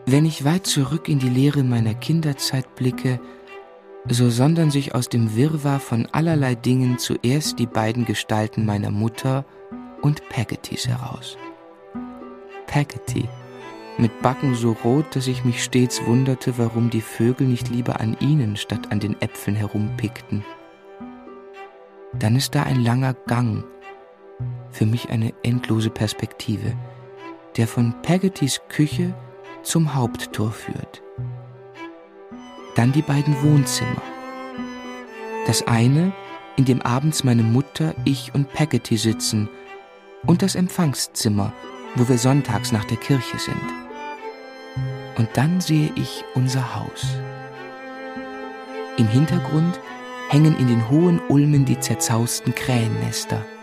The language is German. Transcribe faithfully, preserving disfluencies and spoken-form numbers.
Wenn ich weit zurück in die Leere meiner Kinderzeit blicke, so sondern sich aus dem Wirrwarr von allerlei Dingen zuerst die beiden Gestalten meiner Mutter und Peggottys heraus. Peggotty, mit Backen so rot, dass ich mich stets wunderte, warum die Vögel nicht lieber an ihnen statt an den Äpfeln herumpickten. Dann ist da ein langer Gang, für mich eine endlose Perspektive, der von Peggottys Küche zum Haupttor führt. Dann die beiden Wohnzimmer. Das eine, in dem abends meine Mutter, ich und Peggotty sitzen, und das Empfangszimmer, wo wir sonntags nach der Kirche sind. Und dann sehe ich unser Haus. Im Hintergrund hängen in den hohen Ulmen die zerzausten Krähennester.